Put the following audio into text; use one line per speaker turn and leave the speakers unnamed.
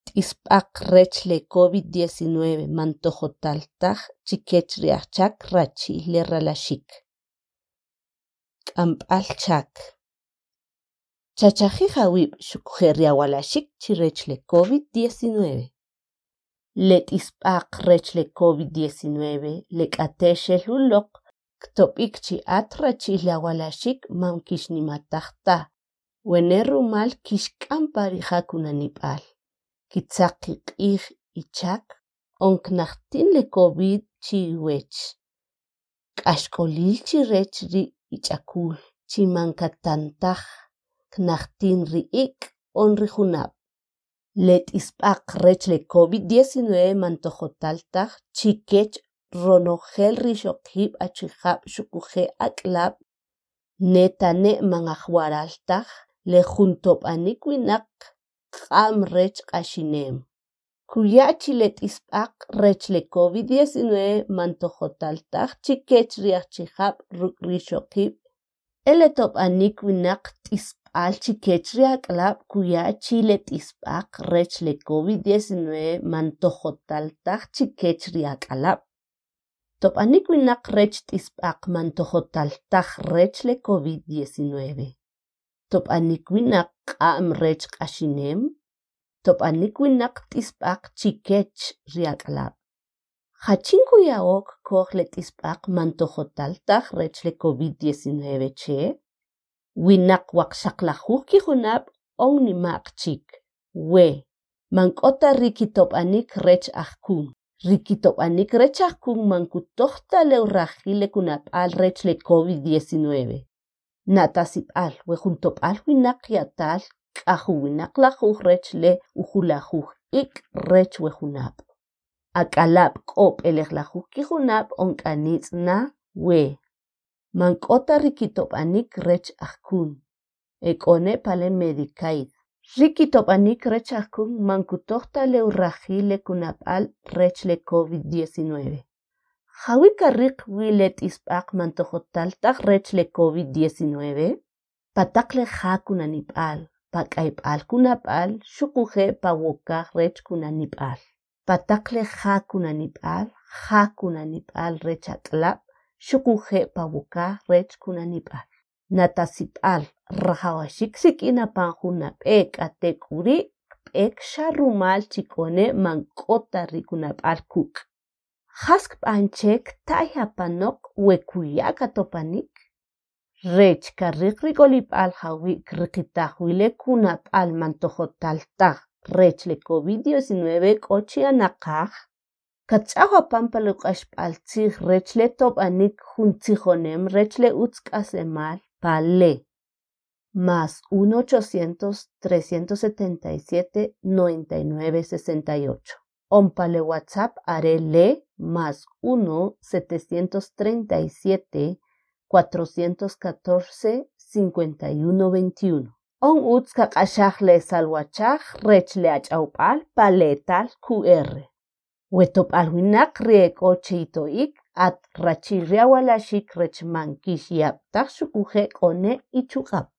T'isb'aq rechle COVID-19 mantojotaltaj chikech riachchak rachile ralashik. K'amp'al chak. Chachajij awib' xuk'jeriawalashik chirechle COVID-19. Le t'isb'aq rechle COVID-19 le k'atexel uloq ktob'ik chi at rachile awalashik mam kixnimatajta. Wene rumal kixk'amparija kunanib'al. Kitzaqi q'ij ichak onknajtin le COVID chiwech. K'axk'olil chirech ri ich'akul chimankatantaj knajtin ri'ik on rijunab'. Le t'isb'aq rech le COVID-19 mantojotaltaj chikech ronojel rixoqjib' achijab' xukuje ak'lab' netane' manajwaraltaj le juntob'anik winaq q'am rech q'axinem. Kuya' chi le t'isb'aq rech le COVID-19 mantojotaltaj chikech riajchijab' ruk' rixoqjib' ele tob'anik winaq t'isb'al chikech riak'lab' kuya' chi le t'isb'aq rech le COVID-19 mantojotaltaj chikech riak'alab'. Tob'anik winaq rech t'isb'aq mantojotaltaj rech le COVID-19. Tob'anik winaq q'am rech q'axinem. Tob'anik winaq t'isb'aq chikech riak'lab'. Jachin kuya'ok koj le t'isb'aq mantojotaltaj rech le COVID-19 che. Winaq waqxaqlajuj kijunab' on nimaq chik. We, mank'ota rikitob'anik rech ajkun. Rikitob'anik rech ajkun mankutojta lew rajil le kunab'al rech le COVID-19. Natasib'al we juntob'al winaq ya'tal k'aju winaq lajuj rech le ujulajuj ik' rech wejunab'. Ak'alab' k'o b'elej lajuj kijunab' onk'anitz' na we. Mank'ota rikitob'anik rech ajkun. Ek'one pale Medicaid. Rikitob'anik rech ajkun mankutojta lew rajil le kunab'al rech le COVID-19. Jawi karriq wi le t'isb'aq mantojotaltaj rech le COVID-19. Pataq le ja kunanib'al, pak'ayb'al kunab'al xukuje pawokaj rech kunanib'al. Pataq le ja kunanib'al rech ak'lab' xukuje pawokaj rech kunanib'al. Natasib'al rajawashik sik'inapan jun nab'ek k'atek uri' kb'ek xa rumal chik'one mank'ota rikunab'al kuk'. Jas kb'an chek ta'y japanoq we kuya' katop'anik. Rech karriq rik'olib'al jawi' kriqitaj wi le kunab'al mantojotaltaj rech le COVID-19 k'o chi anaqaj. Katz'aw apan pale q'axb'al tzij rech le tob'anik jun tzijonem rech le utz k'asemal pale +1-800-377-9968. On pale WhatsApp are le +1-737-414-5121. On utz kaq'axaj le salwachaj rech le ach'awb'al pale tal QR. We tob'al winaq riek'o cheito'ik at rachil riawalashik rech man kix yab'taj xukuje k'one ichuq'ab'.